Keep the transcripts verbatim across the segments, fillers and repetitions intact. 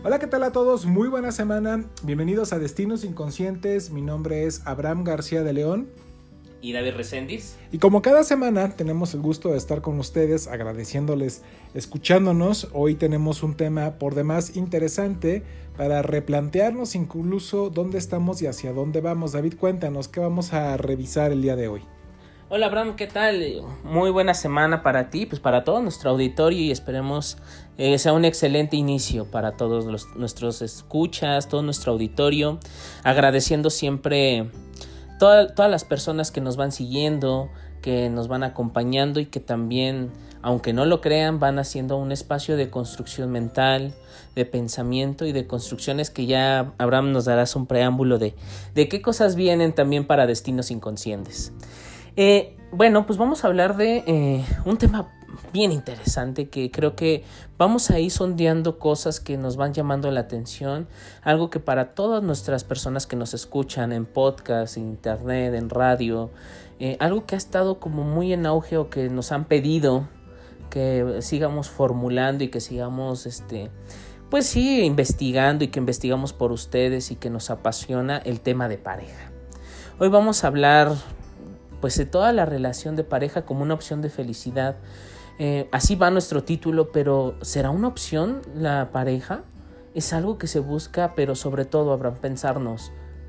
Hola, ¿qué tal a todos? Muy buena semana. Bienvenidos a Destinos Inconscientes. Mi nombre es Abraham García de León. Y David Reséndiz. Y como cada semana tenemos el gusto de estar con ustedes, agradeciéndoles, escuchándonos. Hoy tenemos un tema por demás interesante para replantearnos incluso dónde estamos y hacia dónde vamos. David, cuéntanos, ¿qué vamos a revisar el día de hoy? Hola Abraham, ¿qué tal? Muy buena semana para ti, pues para todo nuestro auditorio y esperemos eh, sea un excelente inicio para todos los, nuestros escuchas, todo nuestro auditorio, agradeciendo siempre toda, todas las personas que nos van siguiendo, que nos van acompañando y que también, aunque no lo crean, van haciendo un espacio de construcción mental, de pensamiento y de construcciones que ya Abraham nos darás un preámbulo de, de qué cosas vienen también para Destinos Inconscientes. Eh, bueno, pues vamos a hablar de eh, un tema bien interesante que creo que vamos a ir sondeando cosas que nos van llamando la atención, algo que para todas nuestras personas que nos escuchan en podcast, en internet, en radio, eh, algo que ha estado como muy en auge o que nos han pedido que sigamos formulando y que sigamos, este, pues sí, investigando y que investigamos por ustedes y que nos apasiona el tema de pareja. Hoy vamos a hablar pues de toda la relación de pareja como una opción de felicidad. Eh, así va nuestro título, pero ¿será una opción la pareja? Es algo que se busca, pero sobre todo habrán pensarnos,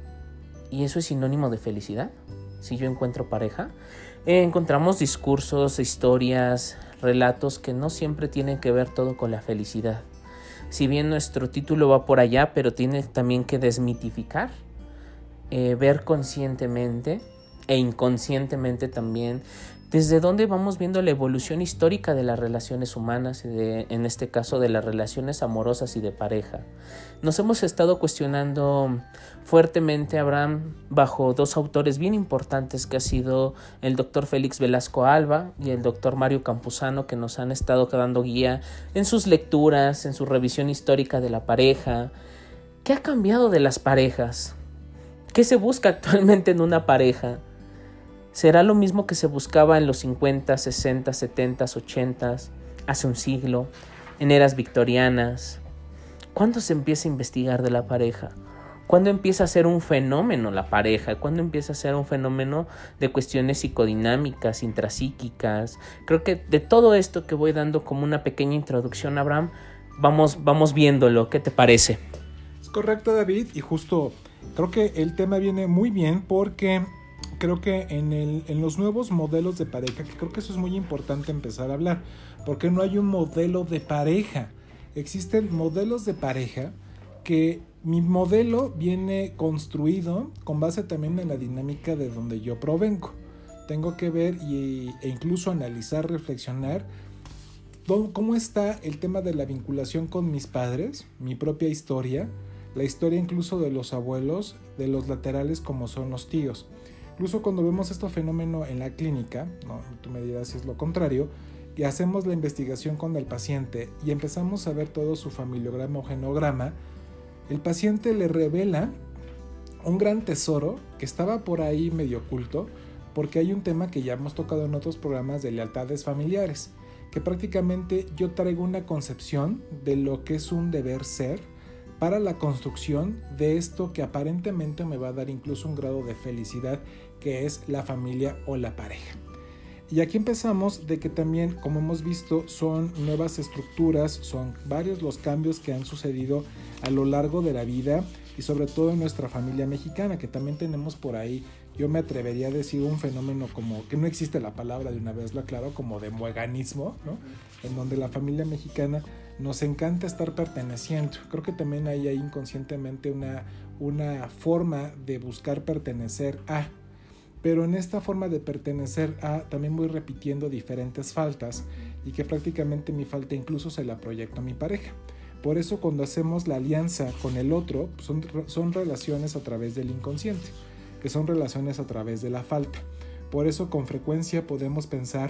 ¿y eso es sinónimo de felicidad? Si yo encuentro pareja, eh, encontramos discursos, historias, relatos que no siempre tienen que ver todo con la felicidad. Si bien nuestro título va por allá, pero tiene también que desmitificar, eh, ver conscientemente e inconscientemente también desde dónde vamos viendo la evolución histórica de las relaciones humanas y de, en este caso de las relaciones amorosas y de pareja. Nos hemos estado cuestionando fuertemente, Abraham, bajo dos autores bien importantes que ha sido el doctor Félix Velasco Alba y el doctor Mario Campuzano, que nos han estado dando guía en sus lecturas, en su revisión histórica de la pareja. ¿Qué ha cambiado de las parejas? ¿Qué se busca actualmente en una pareja? ¿Será lo mismo que se buscaba en los cincuenta, sesenta, setenta, ochenta, hace un siglo, en eras victorianas? ¿Cuándo se empieza a investigar de la pareja? ¿Cuándo empieza a ser un fenómeno la pareja? ¿Cuándo empieza a ser un fenómeno de cuestiones psicodinámicas, intrapsíquicas? Creo que de todo esto que voy dando como una pequeña introducción, Abraham, vamos, vamos viéndolo. ¿Qué te parece? Es correcto, David, y justo creo que el tema viene muy bien porque creo que en, el, en los nuevos modelos de pareja, que creo que eso es muy importante empezar a hablar, porque no hay un modelo de pareja. Existen modelos de pareja que mi modelo viene construido con base también en la dinámica de donde yo provengo. Tengo que ver y, e incluso analizar, reflexionar cómo está el tema de la vinculación con mis padres, mi propia historia, la historia incluso de los abuelos, de los laterales como son los tíos. Incluso cuando vemos este fenómeno en la clínica, no, tú me dirás si es lo contrario, y hacemos la investigación con el paciente y empezamos a ver todo su familiograma o genograma, el paciente le revela un gran tesoro que estaba por ahí medio oculto, porque hay un tema que ya hemos tocado en otros programas de lealtades familiares, que prácticamente yo traigo una concepción de lo que es un deber ser para la construcción de esto que aparentemente me va a dar incluso un grado de felicidad, que es la familia o la pareja. Y aquí empezamos de que también, como hemos visto, son nuevas estructuras, son varios los cambios que han sucedido a lo largo de la vida y sobre todo en nuestra familia mexicana, que también tenemos por ahí, yo me atrevería a decir un fenómeno como, que no existe la palabra de una vez, lo aclaro, como de mueganismo, ¿no? En donde la familia mexicana nos encanta estar perteneciendo. Creo que también hay ahí inconscientemente una, una forma de buscar pertenecer a. Pero en esta forma de pertenecer a también voy repitiendo diferentes faltas y que prácticamente mi falta incluso se la proyecto a mi pareja. Por eso cuando hacemos la alianza con el otro son, son relaciones a través del inconsciente, que son relaciones a través de la falta. Por eso con frecuencia podemos pensar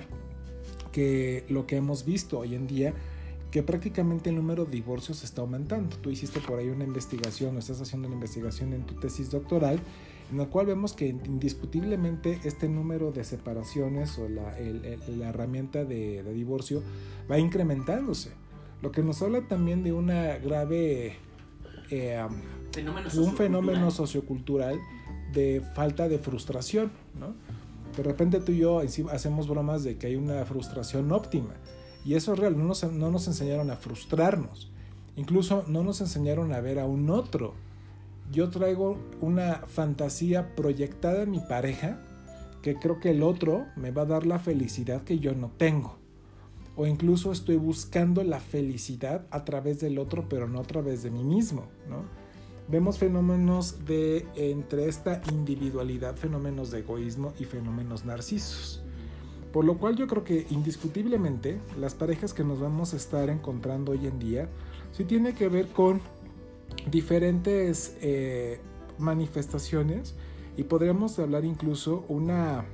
que lo que hemos visto hoy en día, que prácticamente el número de divorcios está aumentando. Tú hiciste por ahí una investigación o estás haciendo una investigación en tu tesis doctoral en la cual vemos que indiscutiblemente este número de separaciones o la, el, el, la herramienta de, de divorcio va incrementándose, lo que nos habla también de una grave eh, fenómeno un fenómeno sociocultural de falta de frustración, ¿no? De repente tú y yo hacemos bromas de que hay una frustración óptima, y eso es real. No nos, no nos enseñaron a frustrarnos, incluso no nos enseñaron a ver a un otro. Yo traigo una fantasía proyectada en mi pareja, que creo que el otro me va a dar la felicidad que yo no tengo, o incluso estoy buscando la felicidad a través del otro, pero no a través de mí mismo, ¿no? Vemos fenómenos de, entre esta individualidad, fenómenos de egoísmo y fenómenos narcisos. Por lo cual yo creo que indiscutiblemente las parejas que nos vamos a estar encontrando hoy en día sí tiene que ver con diferentes eh, manifestaciones, y podríamos hablar incluso una...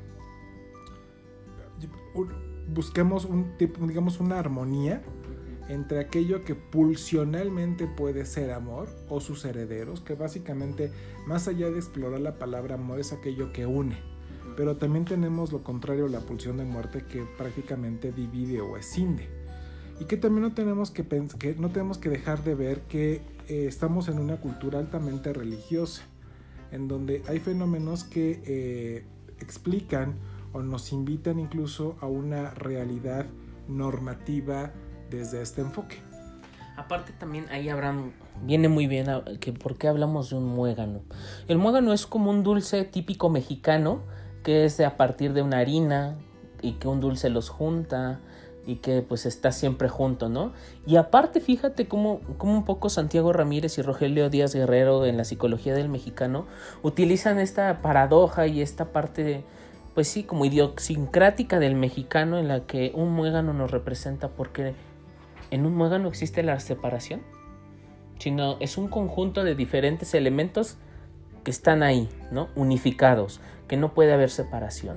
Un, busquemos un tipo, digamos, una armonía entre aquello que pulsionalmente puede ser amor o sus herederos, que básicamente, más allá de explorar la palabra amor, es aquello que une. Pero también tenemos lo contrario, la pulsión de muerte, que prácticamente divide o escinde. Y que también no tenemos que, pens- que, no tenemos que dejar de ver que eh, estamos en una cultura altamente religiosa, en donde hay fenómenos que eh, explican o nos invitan incluso a una realidad normativa desde este enfoque. Aparte también ahí Abraham viene muy bien a, que por qué hablamos de un muégano. El muégano es como un dulce típico mexicano, que es a partir de una harina y que un dulce los junta y que pues está siempre junto, ¿no? Y aparte fíjate cómo, cómo un poco Santiago Ramírez y Rogelio Díaz Guerrero en la psicología del mexicano utilizan esta paradoja y esta parte, pues sí, como idiosincrática del mexicano, en la que un muégano nos representa, porque en un muégano existe la separación, sino es un conjunto de diferentes elementos que están ahí, ¿no? Unificados, que no puede haber separación.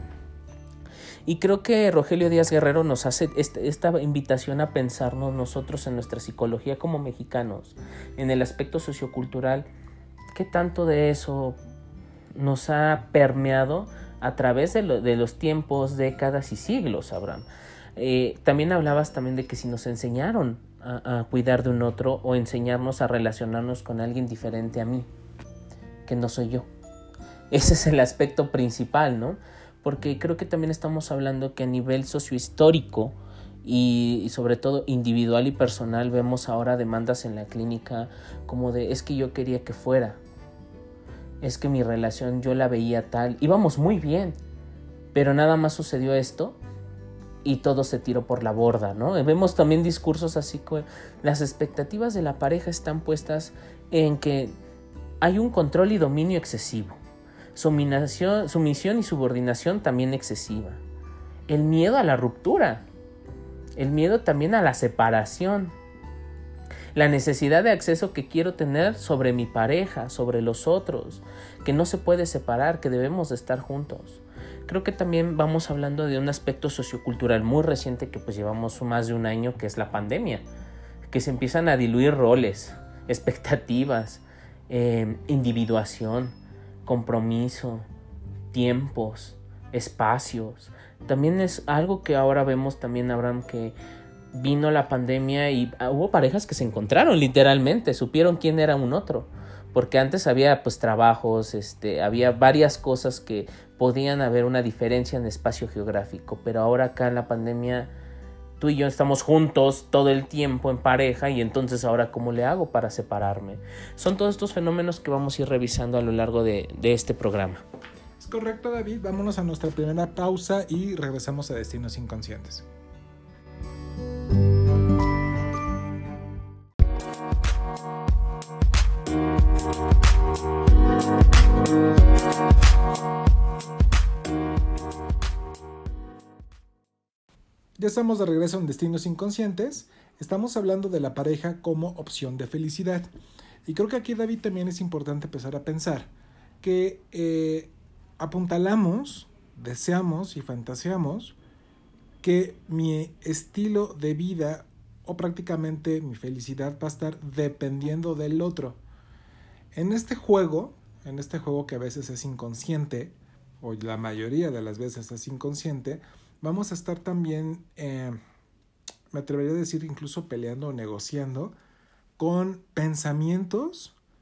Y creo que Rogelio Díaz Guerrero nos hace este, esta invitación a pensarnos nosotros en nuestra psicología como mexicanos, en el aspecto sociocultural, qué tanto de eso nos ha permeado a través de, lo, de los tiempos, décadas y siglos, Abraham. Eh, también hablabas también de que si nos enseñaron a, a cuidar de un otro, o enseñarnos a relacionarnos con alguien diferente a mí, que no soy yo. Ese es el aspecto principal, ¿no? Porque creo que también estamos hablando que a nivel sociohistórico y, y sobre todo individual y personal, vemos ahora demandas en la clínica como de, es que yo quería que fuera, es que mi relación yo la veía tal, íbamos muy bien, pero nada más sucedió esto y todo se tiró por la borda, ¿no? Vemos también discursos así que las expectativas de la pareja están puestas en que hay un control y dominio excesivo, sumisión, sumisión y subordinación también excesiva, el miedo a la ruptura, el miedo también a la separación, la necesidad de acceso que quiero tener sobre mi pareja, sobre los otros, que no se puede separar, que debemos de estar juntos. Creo que también vamos hablando de un aspecto sociocultural muy reciente que pues llevamos más de un año, que es la pandemia, que se empiezan a diluir roles, expectativas, eh, individuación, compromiso, tiempos, espacios. También es algo que ahora vemos también, Abraham, que vino la pandemia y hubo parejas que se encontraron literalmente, supieron quién era un otro, porque antes había pues trabajos, este, había varias cosas que podían haber una diferencia en espacio geográfico, pero ahora acá en la pandemia tú y yo estamos juntos todo el tiempo en pareja, y entonces ahora ¿cómo le hago para separarme? Son todos estos fenómenos que vamos a ir revisando a lo largo de, de este programa. Es correcto, David. Vámonos a nuestra primera pausa y regresamos a Destinos Inconscientes. Ya estamos de regreso en Destinos Inconscientes. Estamos hablando de la pareja como opción de felicidad. Y creo que aquí, David, también es importante empezar a pensar que eh, apuntalamos, deseamos y fantaseamos que mi estilo de vida o prácticamente mi felicidad va a estar dependiendo del otro. En este juego, en este juego que a veces es inconsciente, o la mayoría de las veces es inconsciente, vamos a estar también, eh, me atrevería a decir, incluso peleando o negociando con pensamientos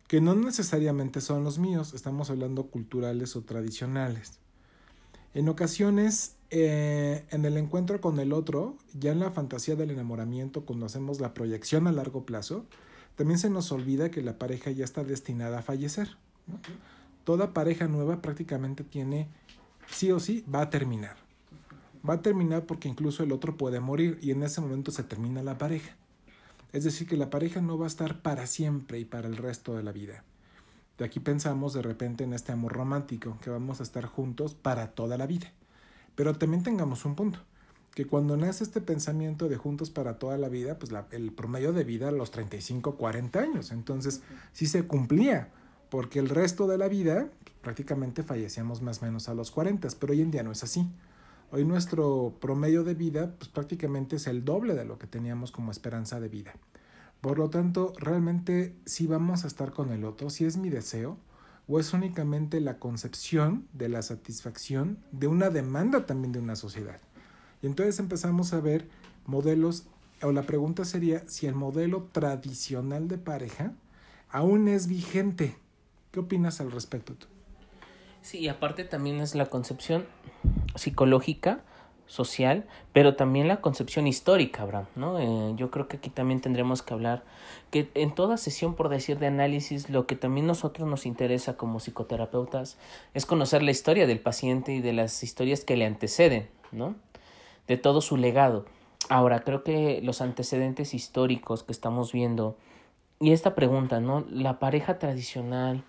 que no necesariamente son los míos, estamos hablando culturales o tradicionales. En ocasiones, eh, en el encuentro con el otro, ya en la fantasía del enamoramiento, cuando hacemos la proyección a largo plazo, también se nos olvida que la pareja ya está destinada a fallecer, ¿no? Toda pareja nueva prácticamente tiene, sí o sí, va a terminar. Va a terminar porque incluso el otro puede morir y en ese momento se termina la pareja. Es decir, que la pareja no va a estar para siempre y para el resto de la vida. De aquí pensamos de repente en este amor romántico, que vamos a estar juntos para toda la vida. Pero también tengamos un punto, que cuando nace este pensamiento de juntos para toda la vida, pues la, el promedio de vida a los treinta y cinco, cuarenta años. Entonces sí se cumplía, porque el resto de la vida pues, prácticamente fallecíamos más o menos a los cuarenta, pero hoy en día no es así. Hoy nuestro promedio de vida pues, prácticamente es el doble de lo que teníamos como esperanza de vida. Por lo tanto, realmente sí vamos a estar con el otro, si es mi deseo, o es únicamente la concepción de la satisfacción de una demanda también de una sociedad. Y entonces empezamos a ver modelos, o la pregunta sería si el modelo tradicional de pareja aún es vigente. ¿Qué opinas al respecto tú? Sí, y aparte también es la concepción psicológica, social, pero también la concepción histórica, Abraham, ¿no? Eh, yo creo que aquí también tendremos que hablar que en toda sesión, por decir, de análisis, lo que también nosotros nos interesa como psicoterapeutas es conocer la historia del paciente y de las historias que le anteceden, ¿no? De todo su legado. Ahora, creo que los antecedentes históricos que estamos viendo y esta pregunta, ¿no? ¿La pareja tradicional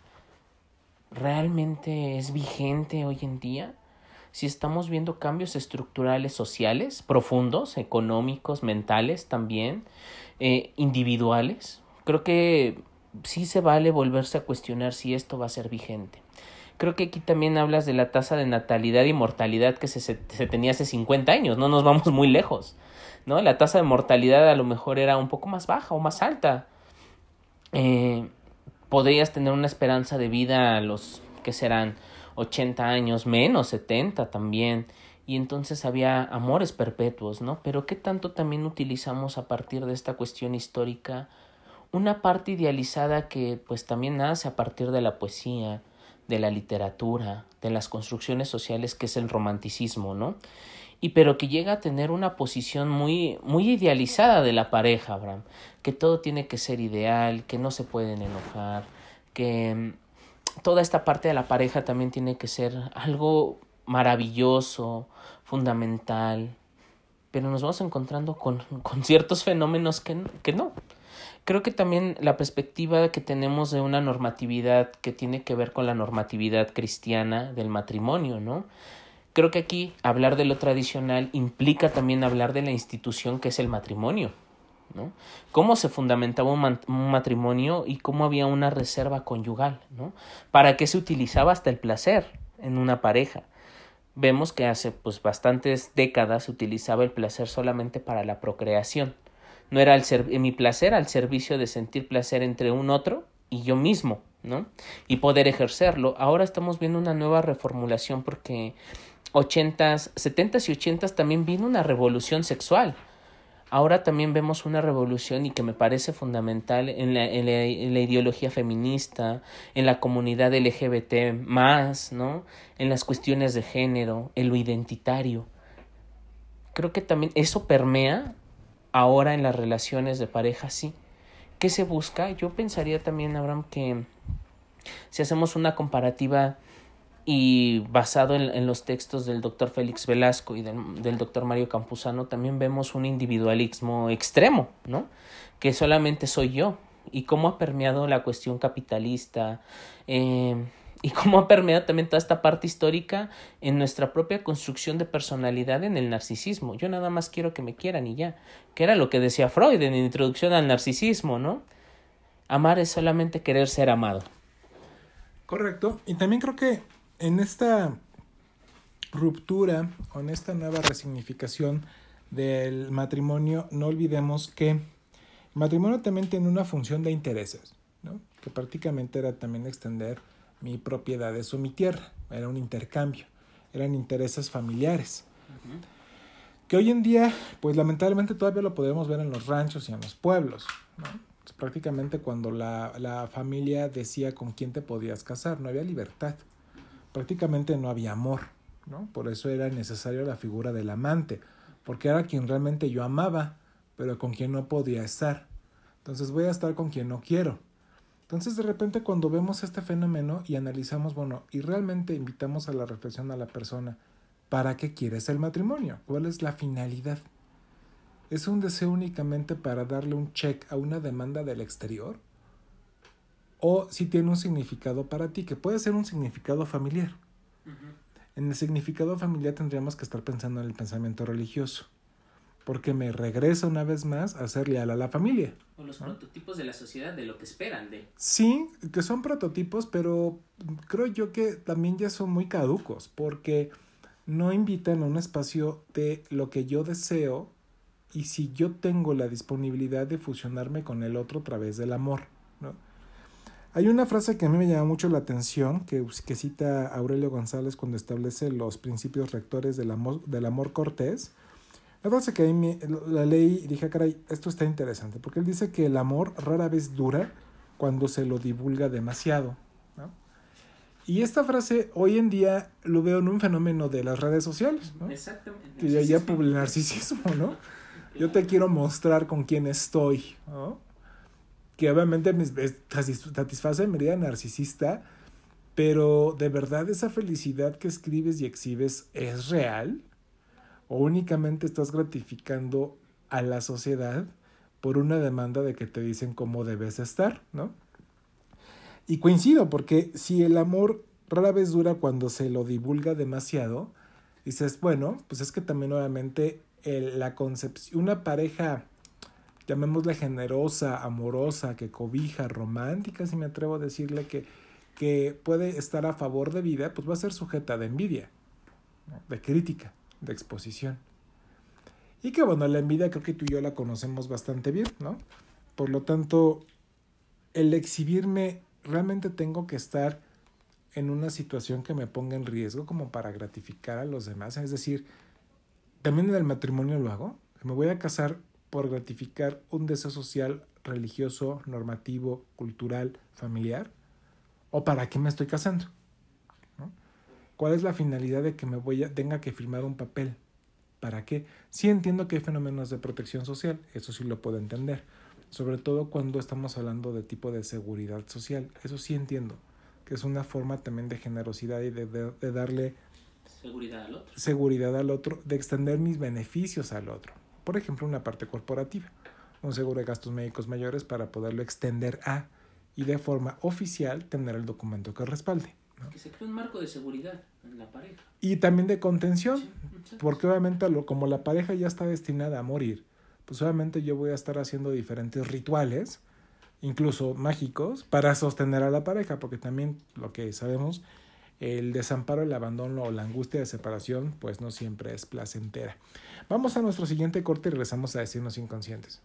realmente es vigente hoy en día? Si estamos viendo cambios estructurales sociales profundos, económicos, mentales también, eh, individuales, creo que sí se vale volverse a cuestionar si esto va a ser vigente. Creo que aquí también hablas de la tasa de natalidad y mortalidad que se, se, se tenía hace cincuenta años, no nos vamos muy lejos, ¿no? La tasa de mortalidad a lo mejor era un poco más baja o más alta. Eh, podrías tener una esperanza de vida a los que serán ochenta años, menos setenta también, y entonces había amores perpetuos, ¿no? Pero ¿qué tanto también utilizamos a partir de esta cuestión histórica una parte idealizada que pues también nace a partir de la poesía, de la literatura, de las construcciones sociales, que es el romanticismo, ¿no? Y pero que llega a tener una posición muy, muy idealizada de la pareja, Abraham, que todo tiene que ser ideal, que no se pueden enojar, que toda esta parte de la pareja también tiene que ser algo maravilloso, fundamental, pero nos vamos encontrando con, con ciertos fenómenos que, que no. Creo que también la perspectiva que tenemos de una normatividad que tiene que ver con la normatividad cristiana del matrimonio, ¿no? Creo que aquí hablar de lo tradicional implica también hablar de la institución que es el matrimonio, ¿no? Cómo se fundamentaba un, man- un matrimonio y cómo había una reserva conyugal, ¿no? Para qué se utilizaba hasta el placer en una pareja. Vemos que hace pues bastantes décadas se utilizaba el placer solamente para la procreación. No era el ser- mi placer al servicio de sentir placer entre un otro y yo mismo, ¿no? Y poder ejercerlo. Ahora estamos viendo una nueva reformulación porque ochentas, setentas y ochentas también vino una revolución sexual. Ahora también vemos una revolución y que me parece fundamental en la, en la, en la ideología feminista, en la comunidad L G B T más, ¿no? En las cuestiones de género, en lo identitario. Creo que también eso permea ahora en las relaciones de pareja, sí. ¿Qué se busca? Yo pensaría también, Abraham, que si hacemos una comparativa y basado en, en los textos del doctor Félix Velasco y del, del doctor Mario Campuzano, también vemos un individualismo extremo, ¿no? Que solamente soy yo. Y cómo ha permeado la cuestión capitalista, eh, y cómo ha permeado también toda esta parte histórica en nuestra propia construcción de personalidad en el narcisismo. Yo nada más quiero que me quieran y ya. Que era lo que decía Freud en la introducción al narcisismo, ¿no? Amar es solamente querer ser amado. Correcto. Y también creo que en esta ruptura o en esta nueva resignificación del matrimonio, no olvidemos que el matrimonio también tiene una función de intereses, ¿no? Que prácticamente era también extender mi propiedades o mi tierra. Era un intercambio, eran intereses familiares. Uh-huh. Que hoy en día, pues lamentablemente todavía lo podemos ver en los ranchos y en los pueblos, ¿no? Prácticamente cuando la, la familia decía con quién te podías casar, no había libertad. Prácticamente no había amor, ¿no? Por eso era necesaria la figura del amante, porque era quien realmente yo amaba, pero con quien no podía estar. Entonces voy a estar con quien no quiero. Entonces de repente cuando vemos este fenómeno y analizamos, bueno, y realmente invitamos a la reflexión a la persona, ¿para qué quieres el matrimonio? ¿Cuál es la finalidad? ¿Es un deseo únicamente para darle un check a una demanda del exterior? ¿O si tiene un significado para ti, que puede ser un significado familiar? Uh-huh. En el significado familiar tendríamos que estar pensando en el pensamiento religioso, porque me regresa una vez más a ser leal a la familia. O los ¿no? prototipos de la sociedad, de lo que esperan de. Sí, que son prototipos, pero creo yo que también ya son muy caducos, porque no invitan a un espacio de lo que yo deseo y si yo tengo la disponibilidad de fusionarme con el otro a través del amor, ¿no? Hay una frase que a mí me llama mucho la atención, que, que cita Aurelio González cuando establece los principios rectores del amor, del amor cortés. La frase que ahí me, la leí y dije, caray, esto está interesante, porque él dice que el amor rara vez dura cuando se lo divulga demasiado, ¿no? Y esta frase hoy en día lo veo en un fenómeno de las redes sociales, ¿no? Exactamente. Que ya, ya el narcisismo, ¿no? Yo te quiero mostrar con quién estoy, ¿no? Que obviamente me satisface mi vida narcisista, pero ¿de verdad esa felicidad que escribes y exhibes es real? ¿O únicamente estás gratificando a la sociedad por una demanda de que te dicen cómo debes estar, ¿no? Y coincido, porque si el amor rara vez dura cuando se lo divulga demasiado, dices, bueno, pues es que también obviamente el, la concepción, una pareja, llamémosla generosa, amorosa, que cobija, romántica, si me atrevo a decirle que, que puede estar a favor de vida, pues va a ser sujeta de envidia, ¿no? De crítica, de exposición. Y que bueno, la envidia creo que tú y yo la conocemos bastante bien, ¿no? Por lo tanto, el exhibirme, realmente tengo que estar en una situación que me ponga en riesgo como para gratificar a los demás. Es decir, también en el matrimonio lo hago. Me voy a casar por gratificar un deseo social, religioso, normativo, cultural, familiar. ¿O para qué me estoy casando? ¿No? ¿Cuál es la finalidad de que me voy a, tenga que firmar un papel? ¿Para qué? Sí entiendo que hay fenómenos de protección social, eso sí lo puedo entender. Sobre todo cuando estamos hablando de tipo de seguridad social. Eso sí entiendo, que es una forma también de generosidad y de, de, de darle seguridad al otro. seguridad al otro, de extender mis beneficios al otro. Por ejemplo, una parte corporativa, un seguro de gastos médicos mayores para poderlo extender a, y de forma oficial tener el documento que respalde, ¿no? Que se cree un marco de seguridad en la pareja. Y también de contención, sí, porque obviamente lo, como la pareja ya está destinada a morir, pues obviamente yo voy a estar haciendo diferentes rituales, incluso mágicos, para sostener a la pareja, porque también lo que sabemos, el desamparo, el abandono o la angustia de separación, pues no siempre es placentera. Vamos a nuestro siguiente corte y regresamos a Destinos Inconscientes.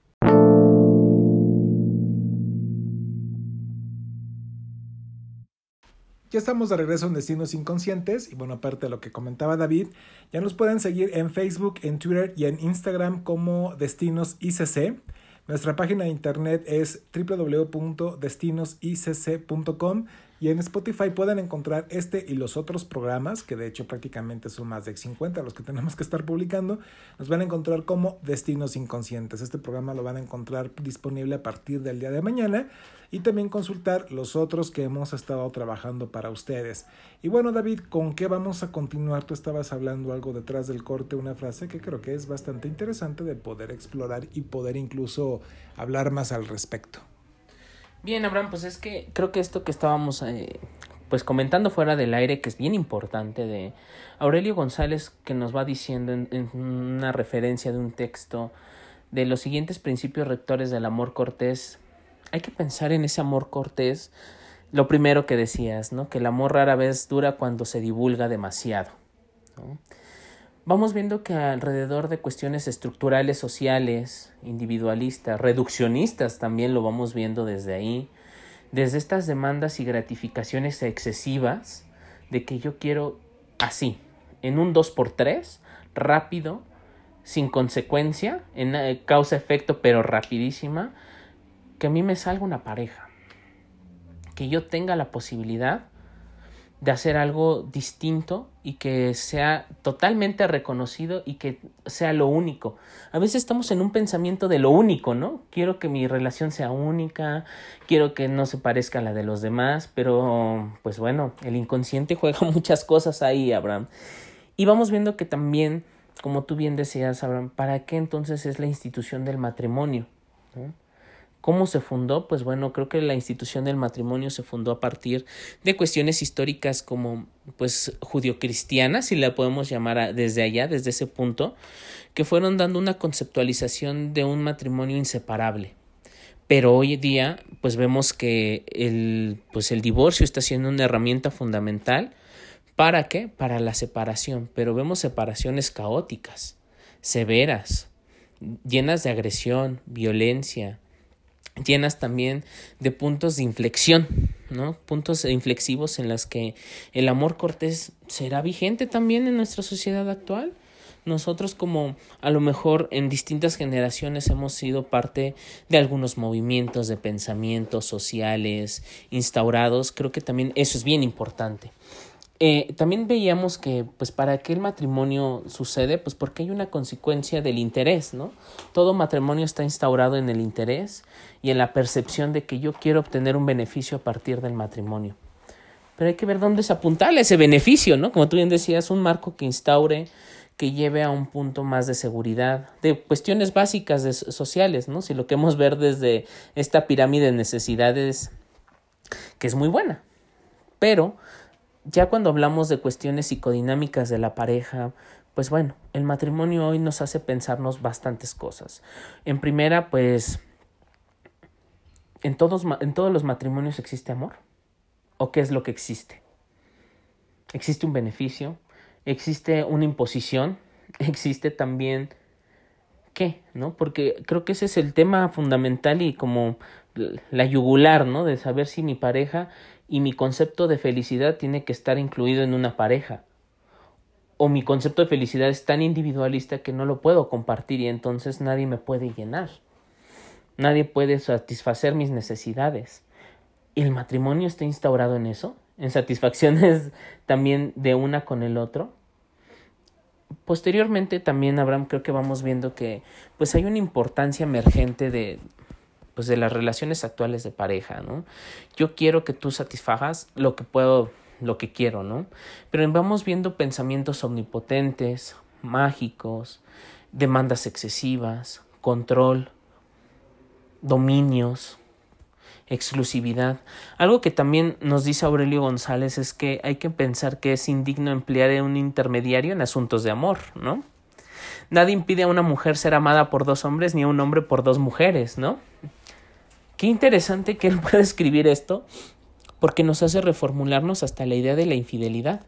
Ya estamos de regreso en Destinos Inconscientes y bueno, aparte de lo que comentaba David, ya nos pueden seguir en Facebook, en Twitter y en Instagram como Destinos I C C. Nuestra página de internet es doble u doble u doble u punto destinos i c c punto com y en Spotify pueden encontrar este y los otros programas, que de hecho prácticamente son más de cincuenta los que tenemos que estar publicando. Nos van a encontrar como Destinos Inconscientes. Este programa lo van a encontrar disponible a partir del día de mañana y también consultar los otros que hemos estado trabajando para ustedes. Y bueno, David, ¿con qué vamos a continuar? Tú estabas hablando algo detrás del corte, una frase que creo que es bastante interesante de poder explorar y poder incluso hablar más al respecto. Bien, Abraham, pues es que creo que esto que estábamos eh, pues comentando fuera del aire, que es bien importante, de Aurelio González, que nos va diciendo en, en una referencia de un texto de los siguientes principios rectores del amor cortés. Hay que pensar en ese amor cortés, lo primero que decías, ¿no? Que el amor rara vez dura cuando se divulga demasiado, ¿no? Vamos viendo que alrededor de cuestiones estructurales, sociales, individualistas, reduccionistas, también lo vamos viendo desde ahí, desde estas demandas y gratificaciones excesivas de que yo quiero así, en un dos por tres, rápido, sin consecuencia, en causa-efecto, pero rapidísima, que a mí me salga una pareja, que yo tenga la posibilidad de hacer algo distinto y que sea totalmente reconocido y que sea lo único. A veces estamos en un pensamiento de lo único, ¿no? Quiero que mi relación sea única, quiero que no se parezca a la de los demás, pero pues bueno, el inconsciente juega muchas cosas ahí, Abraham. Y vamos viendo que también, como tú bien decías, Abraham, ¿para qué entonces es la institución del matrimonio? ¿No? ¿Cómo se fundó? Pues bueno, creo que la institución del matrimonio se fundó a partir de cuestiones históricas como pues judio-cristianas, si la podemos llamar a, desde allá, desde ese punto, que fueron dando una conceptualización de un matrimonio inseparable. Pero hoy día pues vemos que el, pues el divorcio está siendo una herramienta fundamental. ¿Para qué? Para la separación, pero vemos separaciones caóticas, severas, llenas de agresión, violencia, llenas también de puntos de inflexión, ¿no? Puntos inflexivos en los que el amor cortés será vigente también en nuestra sociedad actual. Nosotros, como a lo mejor en distintas generaciones hemos sido parte de algunos movimientos de pensamientos sociales instaurados, creo que también eso es bien importante. Eh, también veíamos que, pues, ¿para qué el matrimonio sucede? Pues porque hay una consecuencia del interés, ¿no? Todo matrimonio está instaurado en el interés y en la percepción de que yo quiero obtener un beneficio a partir del matrimonio. Pero hay que ver dónde es apuntarle ese beneficio, ¿no? Como tú bien decías, un marco que instaure, que lleve a un punto más de seguridad, de cuestiones básicas de sociales, ¿no? Si lo queremos ver desde esta pirámide de necesidades, que es muy buena, pero ya cuando hablamos de cuestiones psicodinámicas de la pareja, pues bueno, el matrimonio hoy nos hace pensarnos bastantes cosas. En primera, pues, ¿en todos, en todos los matrimonios existe amor? ¿O qué es lo que existe? ¿Existe un beneficio? ¿Existe una imposición? ¿Existe también qué? ¿No? Porque creo que ese es el tema fundamental y como la yugular, ¿no? De saber si mi pareja y mi concepto de felicidad tiene que estar incluido en una pareja. O mi concepto de felicidad es tan individualista que no lo puedo compartir y entonces nadie me puede llenar. Nadie puede satisfacer mis necesidades. ¿Y el matrimonio está instaurado en eso? ¿En satisfacciones también de una con el otro? Posteriormente también, Abraham, creo que vamos viendo que pues hay una importancia emergente de pues de las relaciones actuales de pareja, ¿no? Yo quiero que tú satisfagas lo que puedo, lo que quiero, ¿no? Pero vamos viendo pensamientos omnipotentes, mágicos, demandas excesivas, control, dominios, exclusividad. Algo que también nos dice Aurelio González es que hay que pensar que es indigno emplear un intermediario en asuntos de amor, ¿no? Nadie impide a una mujer ser amada por dos hombres ni a un hombre por dos mujeres, ¿no? Qué interesante que él pueda escribir esto, porque nos hace reformularnos hasta la idea de la infidelidad,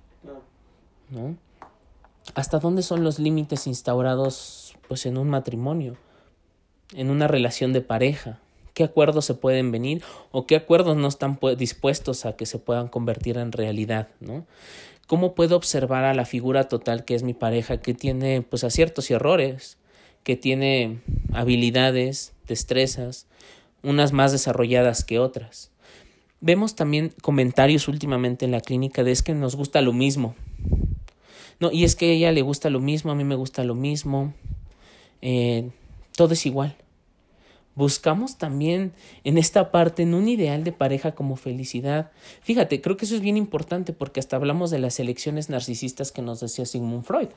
¿no? ¿Hasta dónde son los límites instaurados pues en un matrimonio, en una relación de pareja? ¿Qué acuerdos se pueden venir o qué acuerdos no están dispuestos a que se puedan convertir en realidad, ¿no? ¿Cómo puedo observar a la figura total que es mi pareja, que tiene pues aciertos y errores, que tiene habilidades, destrezas, unas más desarrolladas que otras? Vemos también comentarios últimamente en la clínica de es que nos gusta lo mismo. No, y es que a ella le gusta lo mismo, a mí me gusta lo mismo. Eh, todo es igual. Buscamos también en esta parte, en un ideal de pareja como felicidad. Fíjate, creo que eso es bien importante porque hasta hablamos de las elecciones narcisistas que nos decía Sigmund Freud.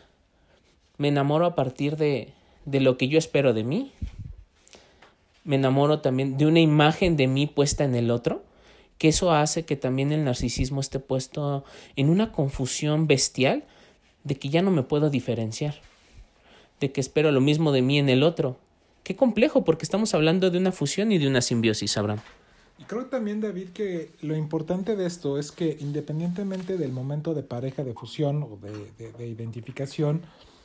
Me enamoro a partir de, de lo que yo espero de mí. Me enamoro también de una imagen de mí puesta en el otro, que eso hace que también el narcisismo esté puesto en una confusión bestial de que ya no me puedo diferenciar, de que espero lo mismo de mí en el otro. Qué complejo, porque estamos hablando de una fusión y de una simbiosis, Abraham. Y creo también, David, que lo importante de esto es que independientemente del momento de pareja, de fusión o de, de, de identificación,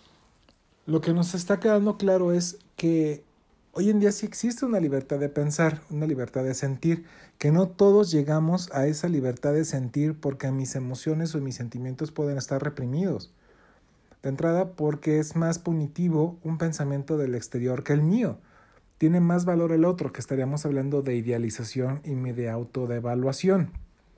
lo que nos está quedando claro es que hoy en día sí existe una libertad de pensar, una libertad de sentir, que no todos llegamos a esa libertad de sentir porque mis emociones o mis sentimientos pueden estar reprimidos. De entrada, porque es más punitivo un pensamiento del exterior que el mío. tiene más valor el otro, que estaríamos hablando de idealización y de autodevaluación.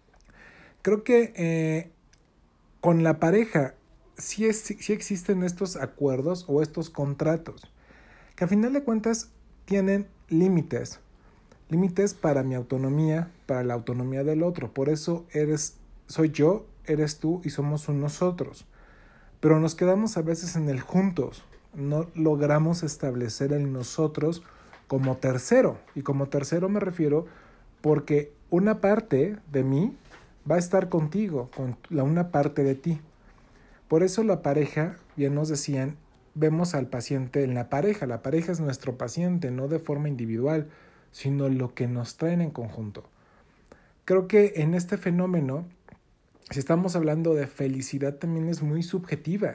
Creo que eh, con la pareja sí, es, sí existen estos acuerdos o estos contratos, que a final de cuentas tienen límites, límites para mi autonomía, para la autonomía del otro. Por eso eres, soy yo, eres tú y somos un nosotros. Pero nos quedamos a veces en el juntos, no logramos establecer el nosotros como tercero. Y como tercero me refiero porque una parte de mí va a estar contigo, con la una parte de ti. Por eso la pareja, bien nos decían, vemos al paciente en la pareja. La pareja es nuestro paciente, no de forma individual, sino lo que nos traen en conjunto. Creo que en este fenómeno, si estamos hablando de felicidad, también es muy subjetiva,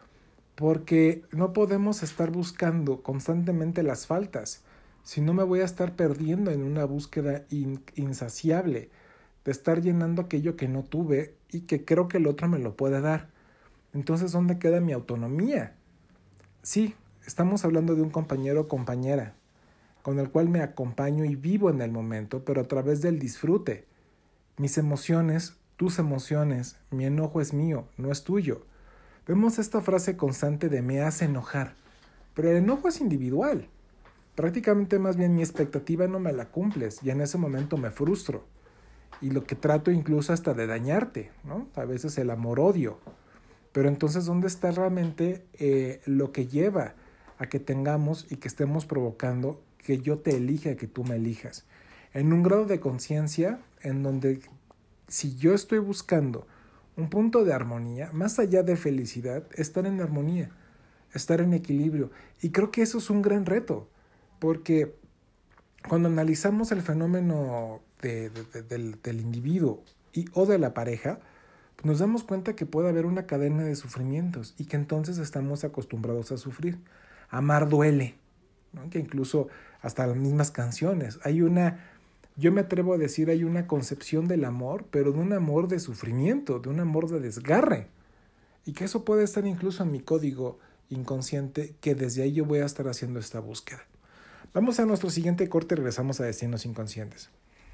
porque no podemos estar buscando constantemente las faltas, si no me voy a estar perdiendo en una búsqueda in- insaciable, de estar llenando aquello que no tuve y que creo que el otro me lo puede dar. Entonces, ¿dónde queda mi autonomía? Sí, estamos hablando de un compañero o compañera, con el cual me acompaño y vivo en el momento, pero a través del disfrute. Mis emociones, tus emociones, mi enojo es mío, no es tuyo. Vemos esta frase constante de me hace enojar, pero el enojo es individual. Prácticamente más bien mi expectativa no me la cumples y en ese momento me frustro. Y lo que trato incluso hasta de dañarte, ¿no? A veces el amor-odio. Pero entonces, ¿dónde está realmente eh, lo que lleva a que tengamos y que estemos provocando que yo te elija y que tú me elijas? En un grado de conciencia en donde si yo estoy buscando un punto de armonía, más allá de felicidad, estar en armonía, estar en equilibrio. Y creo que eso es un gran reto, porque cuando analizamos el fenómeno de, de, de, del, del individuo y, o de la pareja, pues nos damos cuenta que puede haber una cadena de sufrimientos y que entonces estamos acostumbrados a sufrir. Amar duele, ¿no? Que incluso hasta las mismas canciones. Hay una, yo me atrevo a decir, hay una concepción del amor, pero de un amor de sufrimiento, de un amor de desgarre. Y que eso puede estar incluso en mi código inconsciente, que desde ahí yo voy a estar haciendo esta búsqueda. Vamos a nuestro siguiente corte y regresamos a Destinos Inconscientes.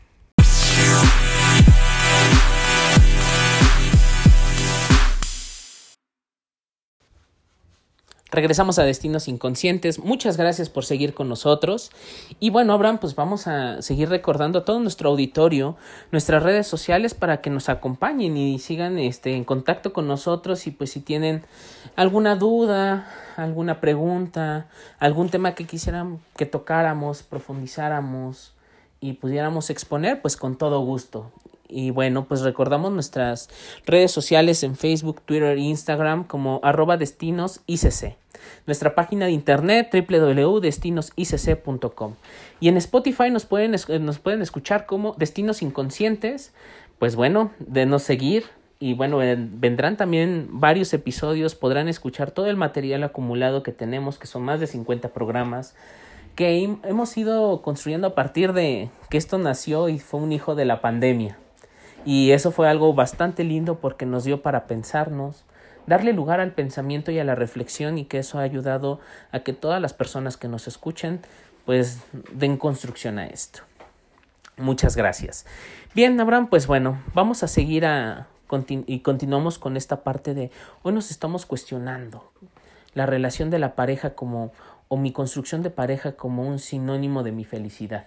Regresamos a Destinos Inconscientes. Muchas gracias por seguir con nosotros. Y bueno, Abraham, pues vamos a seguir recordando a todo nuestro auditorio, nuestras redes sociales para que nos acompañen y sigan este, en contacto con nosotros. Y pues si tienen alguna duda, alguna pregunta, algún tema que quisieran que tocáramos, profundizáramos y pudiéramos exponer, pues con todo gusto. Y bueno, pues recordamos nuestras redes sociales en Facebook, Twitter e Instagram como arroba destinos I C C. Nuestra página de internet doble u doble u doble u punto destinos i c c punto com. Y en Spotify nos pueden, nos pueden escuchar como Destinos Inconscientes. Pues bueno, denos seguir. Y bueno, vendrán también varios episodios. Podrán escuchar todo el material acumulado que tenemos, que son más de cincuenta programas, que hemos ido construyendo a partir de que esto nació y fue un hijo de la pandemia. Y eso fue algo bastante lindo porque nos dio para pensarnos, darle lugar al pensamiento y a la reflexión, y que eso ha ayudado a que todas las personas que nos escuchen pues den construcción a esto. Muchas gracias. Bien, Abraham, pues bueno, vamos a seguir a, continu- y continuamos con esta parte de hoy nos estamos cuestionando la relación de la pareja como, o mi construcción de pareja como un sinónimo de mi felicidad.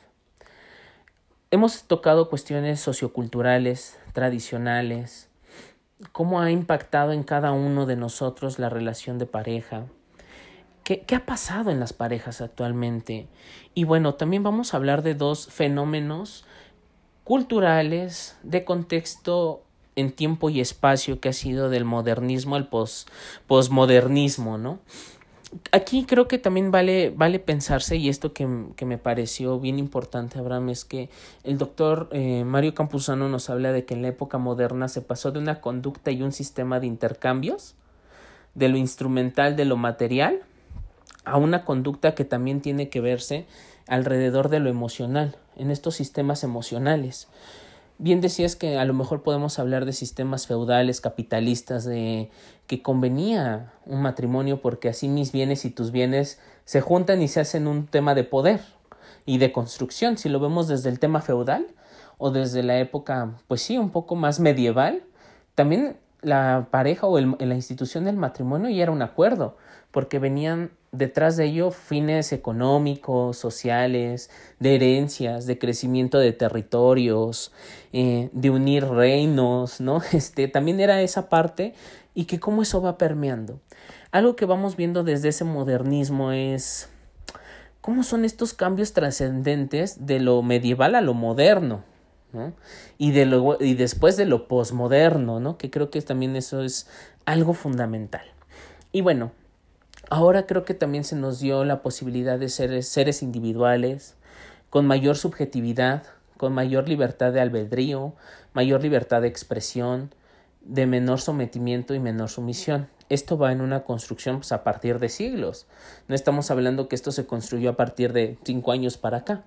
Hemos tocado cuestiones socioculturales, tradicionales, cómo ha impactado en cada uno de nosotros la relación de pareja, qué, qué ha pasado en las parejas actualmente. Y bueno, también vamos a hablar de dos fenómenos culturales de contexto en tiempo y espacio que ha sido del modernismo al pos, posmodernismo, ¿no? Aquí creo que también vale, vale pensarse, y esto que, que me pareció bien importante, Abraham, es que el doctor eh, Mario Campuzano nos habla de que en la época moderna se pasó de una conducta y un sistema de intercambios, de lo instrumental, de lo material, a una conducta que también tiene que verse alrededor de lo emocional, en estos sistemas emocionales. Bien decías que a lo mejor podemos hablar de sistemas feudales, capitalistas, de que convenía un matrimonio porque así mis bienes y tus bienes se juntan y se hacen un tema de poder. y de construcción, si lo vemos desde el tema feudal o desde la época, pues sí, un poco más medieval, también la pareja o el, la institución del matrimonio ya era un acuerdo, porque venían detrás de ello fines económicos, sociales, de herencias, de crecimiento de territorios, eh, de unir reinos, ¿no? Este, también era esa parte, y que cómo eso va permeando. Algo que vamos viendo desde ese modernismo es cómo son estos cambios trascendentes de lo medieval a lo moderno, ¿no? Y, de lo, y después de lo posmoderno, ¿no? Que creo que también eso es algo fundamental. Y bueno, ahora creo que también se nos dio la posibilidad de ser seres individuales, con mayor subjetividad, con mayor libertad de albedrío, mayor libertad de expresión, de menor sometimiento y menor sumisión. Esto va en una construcción pues, a partir de siglos. No estamos hablando que esto se construyó a partir de cinco años para acá.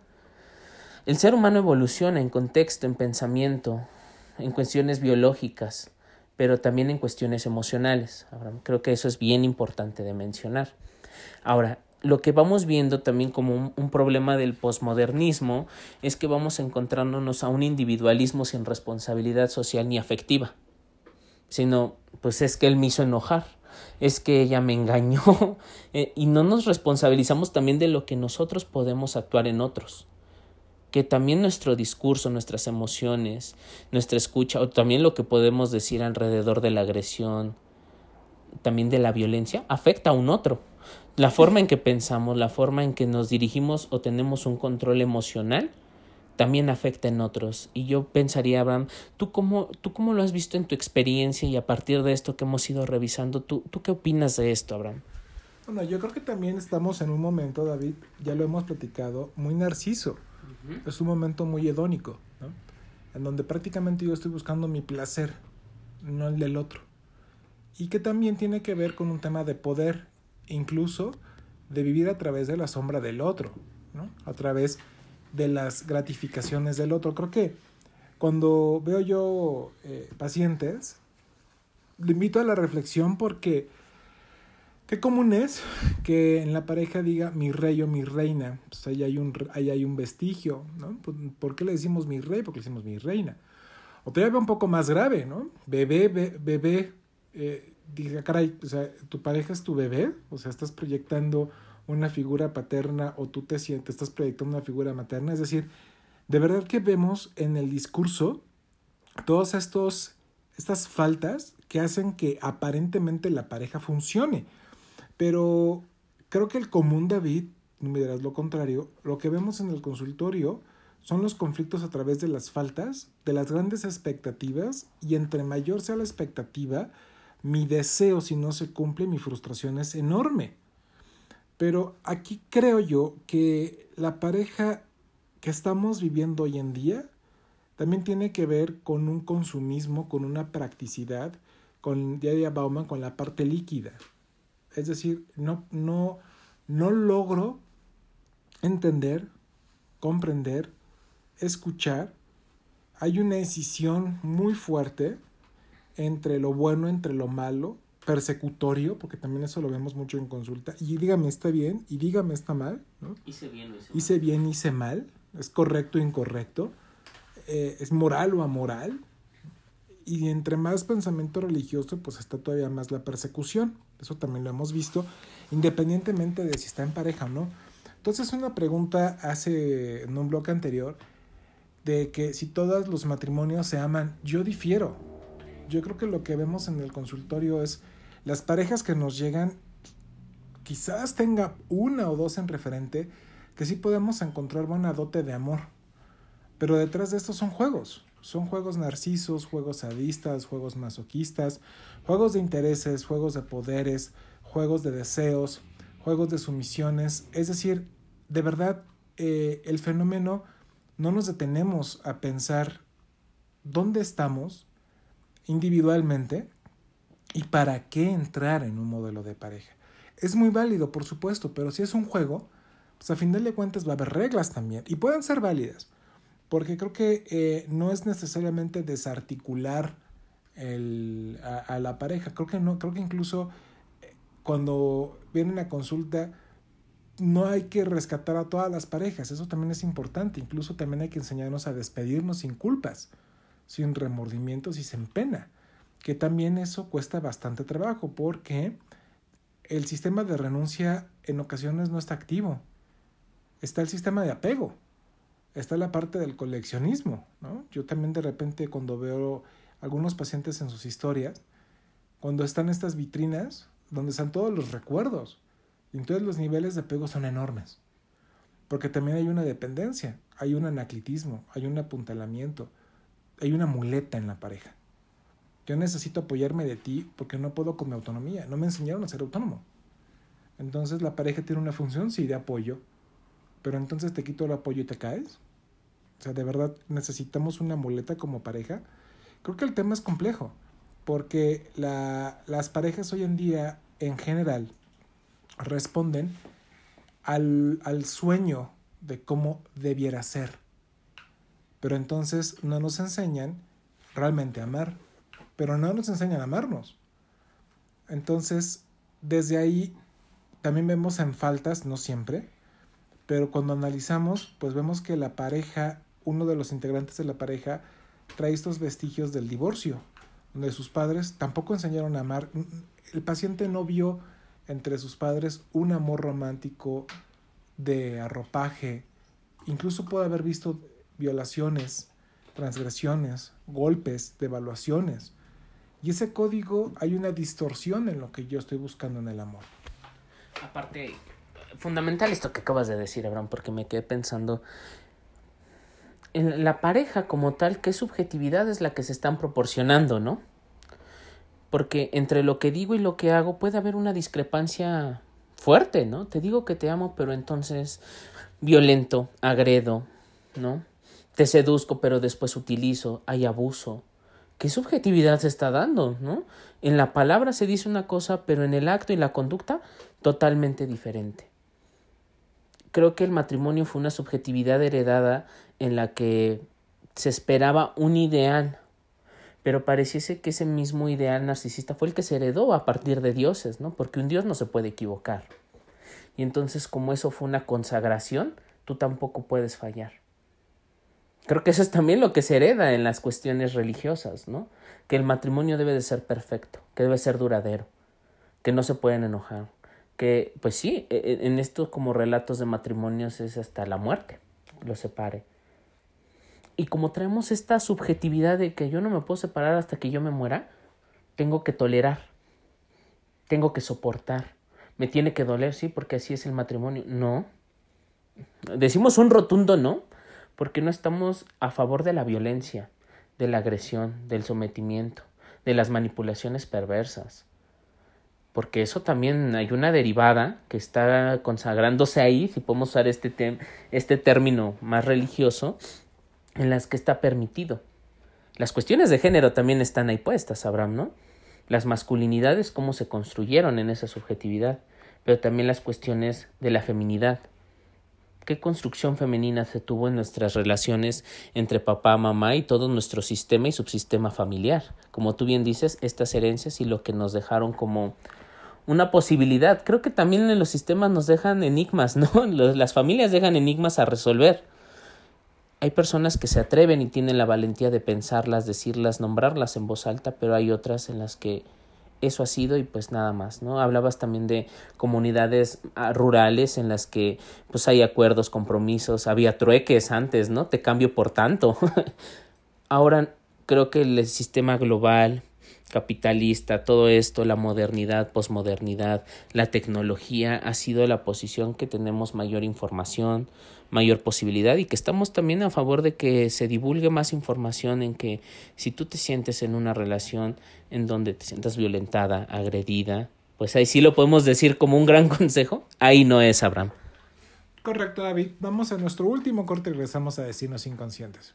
El ser humano evoluciona en contexto, en pensamiento, en cuestiones biológicas, pero también en cuestiones emocionales. Ahora, creo que eso es bien importante de mencionar. Ahora, lo que vamos viendo también como un, un problema del posmodernismo es que vamos encontrándonos a un individualismo sin responsabilidad social ni afectiva, sino pues es que él me hizo enojar, es que ella me engañó, eh, y no nos responsabilizamos también de lo que nosotros podemos actuar en otros, que también nuestro discurso, nuestras emociones, nuestra escucha, o también lo que podemos decir alrededor de la agresión, también de la violencia, afecta a un otro. La forma en que pensamos, la forma en que nos dirigimos o tenemos un control emocional, también afecta en otros. Y yo pensaría, Abraham, ¿tú cómo, tú cómo lo has visto en tu experiencia y a partir de esto que hemos ido revisando, ¿tú, tú qué opinas de esto, Abraham? Bueno, yo creo que también estamos en un momento, David, ya lo hemos platicado, muy narciso. Uh-huh. Es un momento muy hedónico, ¿no? En donde prácticamente yo estoy buscando mi placer, no el del otro. Y que también tiene que ver con un tema de poder, incluso de vivir a través de la sombra del otro, ¿no? A través de las gratificaciones del otro. Creo que cuando veo yo eh, pacientes, le invito a la reflexión porque qué común es que en la pareja diga mi rey o mi reina. Pues ahí hay un, ahí hay un vestigio, ¿no? ¿Por qué le decimos mi rey? Porque le decimos mi reina. O todavía un poco más grave, ¿no? Bebé, be, bebé. Eh, diga, caray, o sea, tu pareja es tu bebé. O sea, estás proyectando una figura paterna o tú te sientes, estás proyectando una figura materna. Es decir, de verdad que vemos en el discurso todas estos, estas faltas que hacen que aparentemente la pareja funcione. Pero creo que el común, David, me dirás lo contrario, lo que vemos en el consultorio son los conflictos a través de las faltas, de las grandes expectativas, y entre mayor sea la expectativa, mi deseo, si no se cumple, mi frustración es enorme. Pero aquí creo yo que la pareja que estamos viviendo hoy en día también tiene que ver con un consumismo, con una practicidad, con, ya diría Bauman, con la parte líquida. Es decir, no, no, no logro entender, comprender, escuchar. Hay una decisión muy fuerte entre lo bueno, entre lo malo, persecutorio, porque también eso lo vemos mucho en consulta, y dígame está bien, y dígame está mal, ¿no? Hice bien o hice mal. Hice bien, hice mal, es correcto o incorrecto, eh, es moral o amoral, y entre más pensamiento religioso, pues está todavía más la persecución. Eso también lo hemos visto, independientemente de si está en pareja o no. Entonces, una pregunta hace en un bloque anterior de que si todos los matrimonios se aman, yo difiero. Yo creo que lo que vemos en el consultorio es las parejas que nos llegan, quizás tenga una o dos en referente, que sí podemos encontrar buena dote de amor. Pero detrás de esto son juegos. Son juegos narcisos, juegos sadistas, juegos masoquistas, juegos de intereses, juegos de poderes, juegos de deseos, juegos de sumisiones. Es decir, de verdad, eh, el fenómeno no nos detenemos a pensar dónde estamos individualmente y para qué entrar en un modelo de pareja. Es muy válido, por supuesto, pero si es un juego, pues a final de cuentas va a haber reglas también y pueden ser válidas. Porque creo que eh, no es necesariamente desarticular el, a, a la pareja. Creo que no, creo que incluso eh, cuando vienen a consulta no hay que rescatar a todas las parejas, eso también es importante. Incluso también hay que enseñarnos a despedirnos sin culpas, sin remordimientos y sin pena, que también eso cuesta bastante trabajo porque el sistema de renuncia en ocasiones no está activo. Está el sistema de apego, está la parte del coleccionismo, ¿no? Yo también de repente cuando veo algunos pacientes en sus historias, cuando están estas vitrinas donde están todos los recuerdos, y entonces los niveles de apego son enormes, porque también hay una dependencia, hay un anaclitismo, hay un apuntalamiento, hay una muleta en la pareja. Yo necesito apoyarme de ti porque no puedo con mi autonomía, no me enseñaron a ser autónomo. Entonces la pareja tiene una función, sí, de apoyo, pero entonces te quito el apoyo y te caes. O sea, de verdad necesitamos una muleta como pareja. Creo que el tema es complejo, porque la, las parejas hoy en día, en general, responden al, al sueño de cómo debiera ser. Pero entonces no nos enseñan realmente a amar, pero no nos enseñan a amarnos. Entonces, desde ahí también vemos en faltas, no siempre, pero cuando analizamos, pues vemos que la pareja, uno de los integrantes de la pareja, trae estos vestigios del divorcio, donde sus padres tampoco enseñaron a amar. El paciente no vio entre sus padres un amor romántico de arropaje. Incluso puede haber visto violaciones, transgresiones, golpes, devaluaciones. Y ese código, hay una distorsión en lo que yo estoy buscando en el amor. Aparte, fundamental esto que acabas de decir, Abraham, porque me quedé pensando en la pareja como tal, ¿qué subjetividad es la que se están proporcionando, no? Porque entre lo que digo y lo que hago puede haber una discrepancia fuerte, ¿no? Te digo que te amo, pero entonces violento, agredo, ¿no? Te seduzco, pero después utilizo, hay abuso. ¿Qué subjetividad se está dando, no? En la palabra se dice una cosa, pero en el acto y la conducta totalmente diferente. Creo que el matrimonio fue una subjetividad heredada en la que se esperaba un ideal, pero pareciese que ese mismo ideal narcisista fue el que se heredó a partir de dioses, ¿no? Porque un dios no se puede equivocar. Y entonces, como eso fue una consagración, tú tampoco puedes fallar. Creo que eso es también lo que se hereda en las cuestiones religiosas, ¿no? Que el matrimonio debe de ser perfecto, que debe ser duradero, que no se pueden enojar, que, pues sí, en estos como relatos de matrimonios es hasta la muerte, los separe. Y como traemos esta subjetividad de que yo no me puedo separar hasta que yo me muera, tengo que tolerar, tengo que soportar, me tiene que doler, sí, porque así es el matrimonio. No, decimos un rotundo no, porque no estamos a favor de la violencia, de la agresión, del sometimiento, de las manipulaciones perversas. Porque eso también hay una derivada que está consagrándose ahí, si podemos usar este, te- este término más religioso, en las que está permitido. Las cuestiones de género también están ahí puestas, Abraham, ¿no? Las masculinidades, cómo se construyeron en esa subjetividad, pero también las cuestiones de la feminidad. ¿Qué construcción femenina se tuvo en nuestras relaciones entre papá, mamá y todo nuestro sistema y subsistema familiar? Como tú bien dices, estas herencias y lo que nos dejaron como una posibilidad. Creo que también en los sistemas nos dejan enigmas, ¿no? Las familias dejan enigmas a resolver. Hay personas que se atreven y tienen la valentía de pensarlas, decirlas, nombrarlas en voz alta, pero hay otras en las que eso ha sido y pues nada más, ¿no? Hablabas también de comunidades rurales en las que pues hay acuerdos, compromisos, había trueques antes, ¿no? Te cambio por tanto. Ahora creo que el sistema global, capitalista, todo esto, la modernidad, posmodernidad, la tecnología ha sido la posición que tenemos mayor información, mayor posibilidad y que estamos también a favor de que se divulgue más información en que si tú te sientes en una relación en donde te sientas violentada, agredida, pues ahí sí lo podemos decir como un gran consejo, ahí no es, Abraham. Correcto, David. Vamos a nuestro último corte y regresamos a Destinos Inconscientes.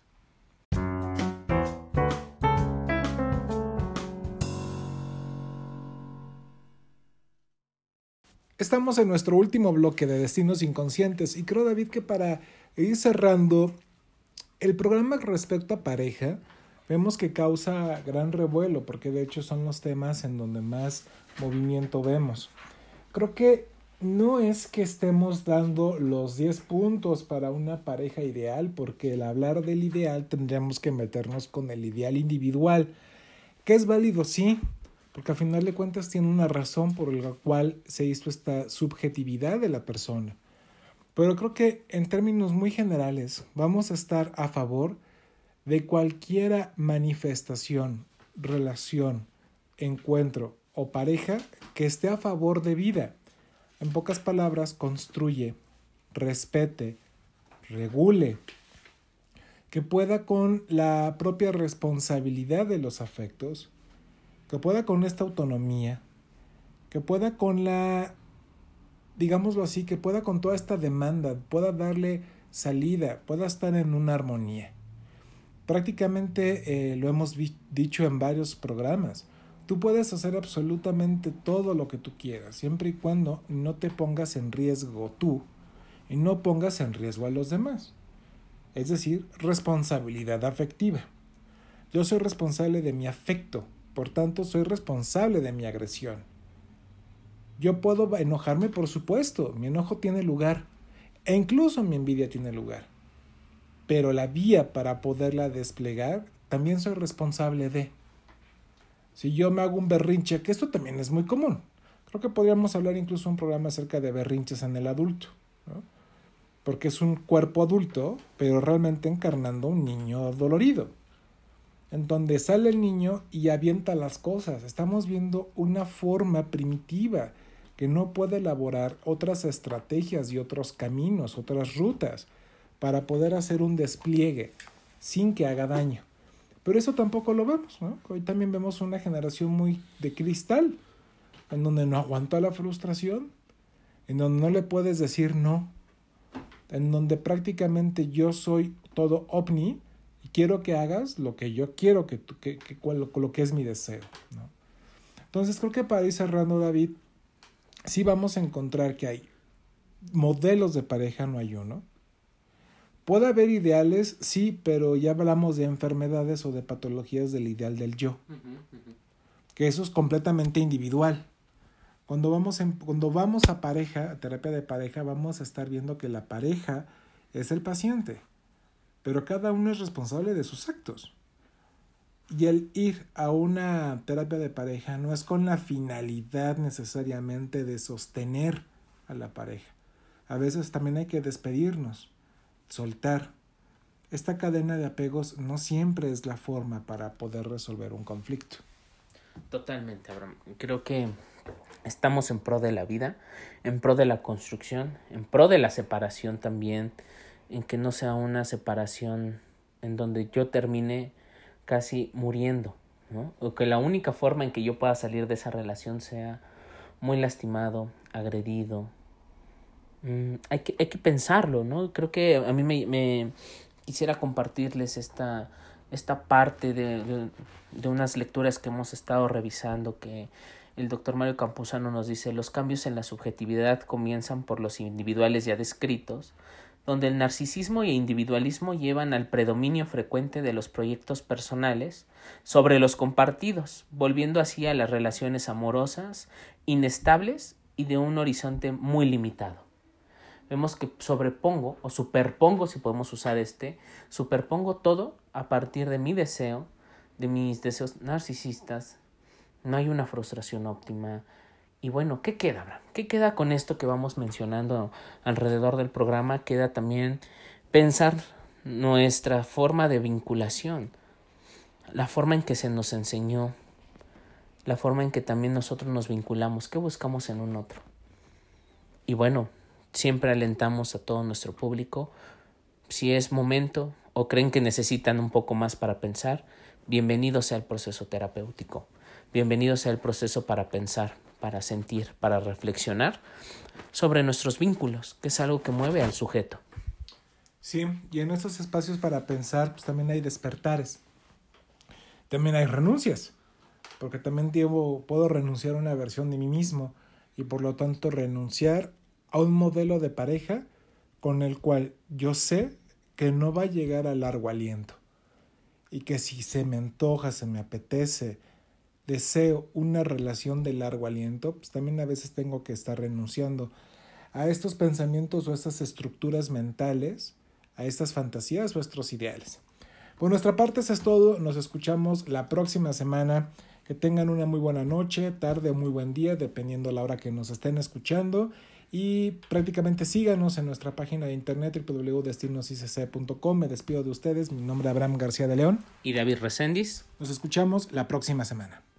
Estamos en nuestro último bloque de Destinos Inconscientes y creo, David, que para ir cerrando el programa respecto a pareja, vemos que causa gran revuelo porque de hecho son los temas en donde más movimiento vemos. Creo que no es que estemos dando los diez puntos para una pareja ideal, porque al hablar del ideal tendríamos que meternos con el ideal individual, que es válido, sí, porque al final de cuentas tiene una razón por la cual se hizo esta subjetividad de la persona. Pero creo que en términos muy generales vamos a estar a favor de cualquier manifestación, relación, encuentro o pareja que esté a favor de vida. En pocas palabras, construye, respete, regule, que pueda con la propia responsabilidad de los afectos, que pueda con esta autonomía, que pueda con la, digámoslo así, que pueda con toda esta demanda, pueda darle salida, pueda estar en una armonía. Prácticamente eh, lo hemos vi- dicho en varios programas. Tú puedes hacer absolutamente todo lo que tú quieras, siempre y cuando no te pongas en riesgo tú y no pongas en riesgo a los demás. Es decir, responsabilidad afectiva. Yo soy responsable de mi afecto, por tanto soy responsable de mi agresión. Yo puedo enojarme, por supuesto, mi enojo tiene lugar, e incluso mi envidia tiene lugar. Pero la vía para poderla desplegar, también soy responsable de. Si yo me hago un berrinche, que esto también es muy común. Creo que podríamos hablar incluso un programa acerca de berrinches en el adulto, ¿no? Porque es un cuerpo adulto, pero realmente encarnando un niño dolorido, en donde sale el niño y avienta las cosas. Estamos viendo una forma primitiva que no puede elaborar otras estrategias y otros caminos, otras rutas, para poder hacer un despliegue sin que haga daño. Pero eso tampoco lo vemos, ¿no? Hoy también vemos una generación muy de cristal, en donde no aguanta la frustración, en donde no le puedes decir no, en donde prácticamente yo soy todo ovni y quiero que hagas lo que yo quiero, que, que, que lo, lo que es mi deseo, ¿no? Entonces creo que para ir cerrando, David, sí vamos a encontrar que hay modelos de pareja, no hay uno. Puede haber ideales, sí, pero ya hablamos de enfermedades o de patologías del ideal del yo, uh-huh, uh-huh. Que eso es completamente individual. Cuando vamos, en, cuando vamos a pareja, a terapia de pareja, vamos a estar viendo que la pareja es el paciente, pero cada uno es responsable de sus actos. Y el ir a una terapia de pareja no es con la finalidad necesariamente de sostener a la pareja. A veces también hay que despedirnos, soltar. Esta cadena de apegos no siempre es la forma para poder resolver un conflicto. Totalmente, Abraham. Creo que estamos en pro de la vida, en pro de la construcción, en pro de la separación también, en que no sea una separación en donde yo termine casi muriendo, ¿no? O que la única forma en que yo pueda salir de esa relación sea muy lastimado, agredido. Mm, hay que, hay que pensarlo, ¿no? Creo que a mí me, me quisiera compartirles esta, esta parte de, de, de unas lecturas que hemos estado revisando, que el doctor Mario Campuzano nos dice: los cambios en la subjetividad comienzan por los individuales ya descritos, donde el narcisismo y el individualismo llevan al predominio frecuente de los proyectos personales sobre los compartidos, volviendo así a las relaciones amorosas, inestables y de un horizonte muy limitado. Vemos que sobrepongo o superpongo, si podemos usar este, superpongo todo a partir de mi deseo, de mis deseos narcisistas. No hay una frustración óptima. Y bueno, ¿qué queda, Abraham? ¿Qué queda con esto que vamos mencionando alrededor del programa? Queda también pensar nuestra forma de vinculación, la forma en que se nos enseñó, la forma en que también nosotros nos vinculamos, qué buscamos en un otro. Y bueno, siempre alentamos a todo nuestro público, si es momento o creen que necesitan un poco más para pensar, bienvenido sea el proceso terapéutico, bienvenido sea el proceso para pensar, para sentir, para reflexionar sobre nuestros vínculos, que es algo que mueve al sujeto. Sí, y en estos espacios para pensar, pues también hay despertares, también hay renuncias, porque también debo, puedo renunciar a una versión de mí mismo y por lo tanto renunciar a un modelo de pareja con el cual yo sé que no va a llegar a largo aliento y que si se me antoja, se me apetece, deseo una relación de largo aliento, pues también a veces tengo que estar renunciando a estos pensamientos o a estas estructuras mentales, a estas fantasías o a estos ideales. Por nuestra parte eso es todo, nos escuchamos la próxima semana. Que tengan una muy buena noche, tarde o muy buen día, dependiendo la hora que nos estén escuchando. Y prácticamente síganos en nuestra página de internet w w w punto destinos i c c punto com. Me despido de ustedes, mi nombre es Abraham García de León. Y David Reséndiz. Nos escuchamos la próxima semana.